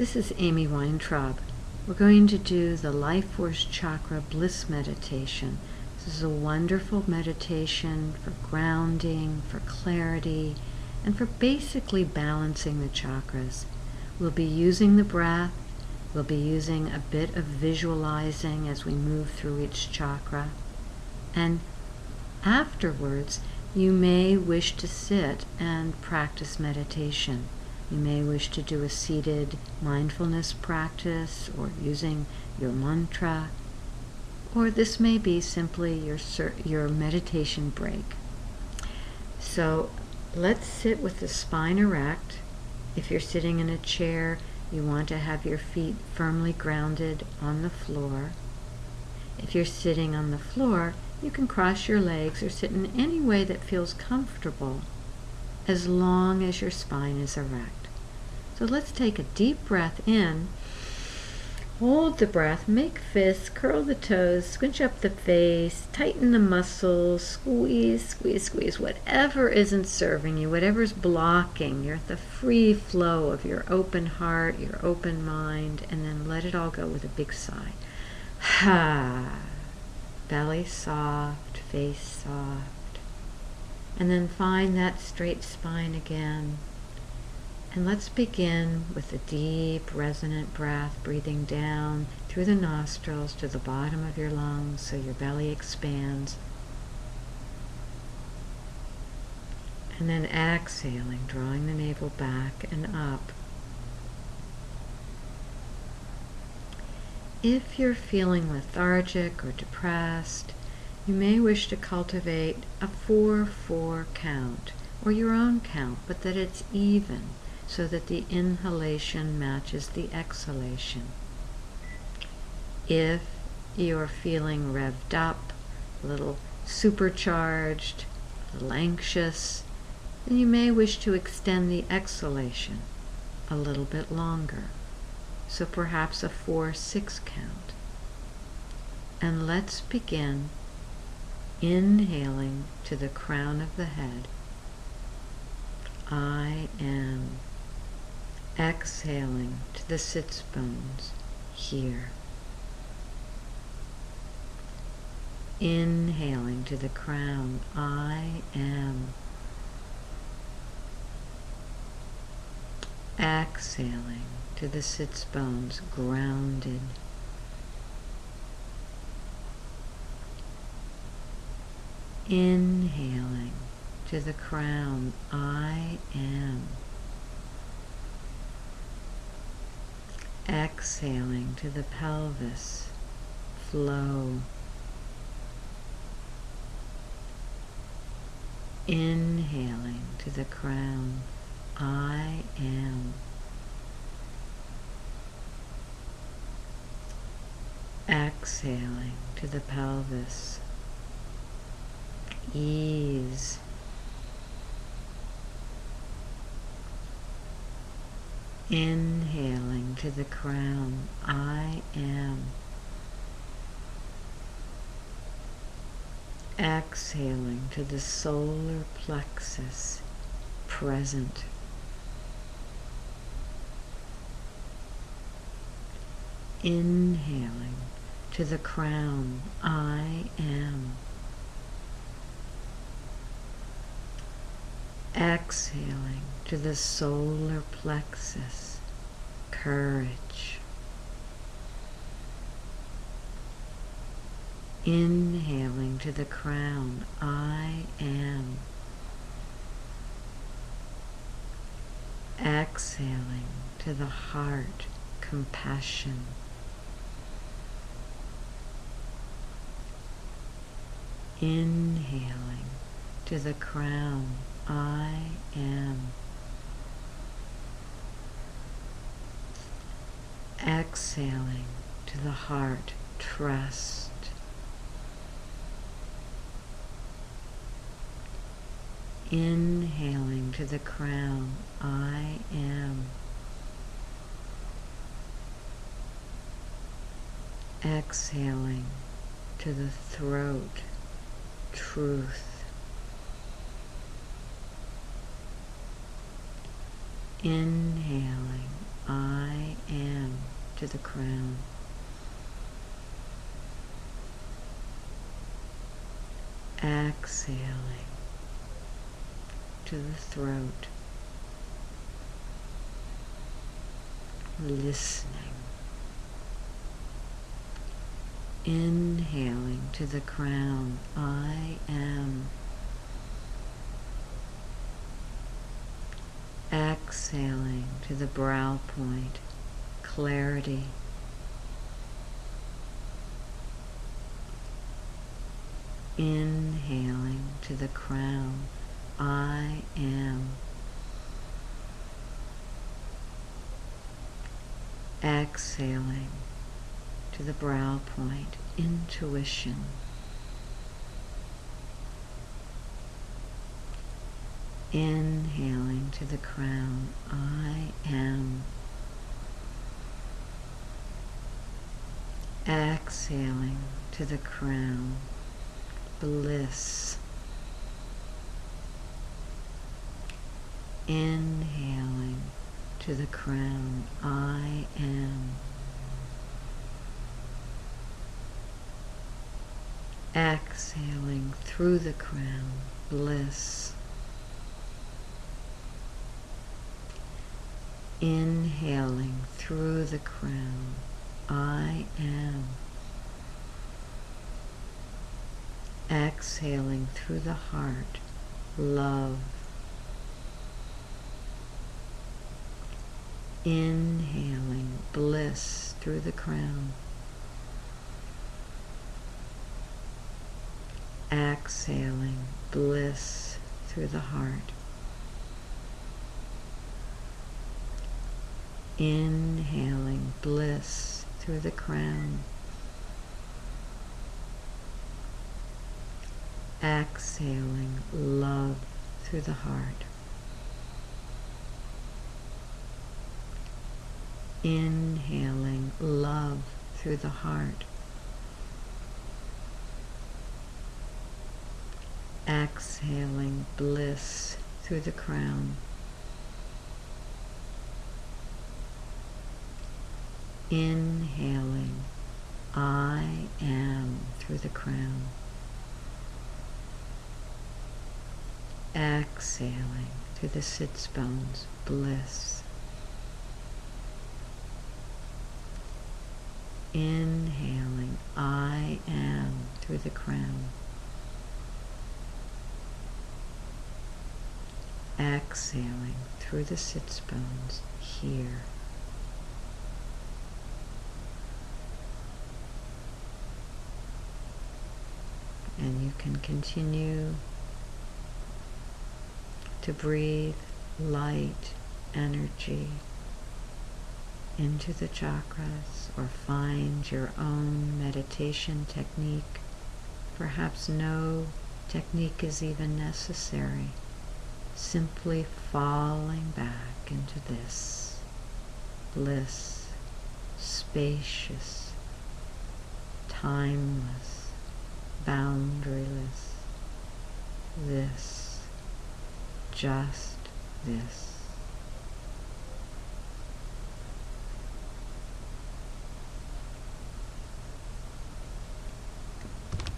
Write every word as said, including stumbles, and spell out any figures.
This is Amy Weintraub. We're going to do the Life Force Chakra Bliss Meditation. This is a wonderful meditation for grounding, for clarity, and for basically balancing the chakras. We'll be using the breath. We'll be using a bit of visualizing as we move through each chakra. And afterwards, you may wish to sit and practice meditation. You may wish to do a seated mindfulness practice or using your mantra, or this may be simply your, your meditation break. So let's sit with the spine erect. If you're sitting in a chair, you want to have your feet firmly grounded on the floor. If you're sitting on the floor, you can cross your legs or sit in any way that feels comfortable, as long as your spine is erect. So let's take a deep breath in, hold the breath, make fists, curl the toes, squinch up the face, tighten the muscles, squeeze, squeeze, squeeze, whatever isn't serving you, whatever's blocking. You're at the free flow of your open heart, your open mind, and then let it all go with a big sigh. Ha! Belly soft, face soft. And then find that straight spine again. And let's begin with a deep, resonant breath, breathing down through the nostrils to the bottom of your lungs so your belly expands. And then exhaling, drawing the navel back and up. If you're feeling lethargic or depressed, you may wish to cultivate a four four count, or your own count, but that it's even, so that the inhalation matches the exhalation. If you're feeling revved up, a little supercharged, a little anxious, then you may wish to extend the exhalation a little bit longer. So perhaps a four six count. And let's begin inhaling to the crown of the head. I am. Exhaling to the sits bones here. Inhaling to the crown. I am. Exhaling to the sits bones, grounded. Inhaling to the crown. I am. Exhaling to the pelvis, flow. Inhaling to the crown, I am. Exhaling to the pelvis, ease. Inhaling to the crown, I am. Exhaling to the solar plexus, present. Inhaling to the crown, I am. Exhaling to the solar plexus, courage. Inhaling to the crown, I am. Exhaling to the heart, compassion. Inhaling to the crown, I am. Exhaling to the heart, trust. Inhaling to the crown, I am. Exhaling to the throat, truth. Inhaling, I am. to the crown. Exhaling to the throat. Listening. Inhaling to the crown. I am. Exhaling to the brow point. Clarity. Inhaling to the crown. I am. Exhaling to the brow point. Intuition. Inhaling to the crown. I am. Exhaling to the crown. Bliss. Inhaling to the crown. I am. Exhaling through the crown. Bliss. Inhaling through the crown. I am. Exhaling through the heart. Love. Inhaling bliss through the crown. Exhaling bliss through the heart. Inhaling bliss through the crown. Exhaling love through the heart. Inhaling love through the heart. Exhaling bliss through the crown. Inhaling I am through the crown. Exhaling through the sits bones. Bliss. Inhaling I am through the crown. Exhaling through the sits bones here. And you can continue to breathe light energy into the chakras, or find your own meditation technique. Perhaps no technique is even necessary. Simply falling back into this bliss, spacious, timeless, boundaryless, this, just this.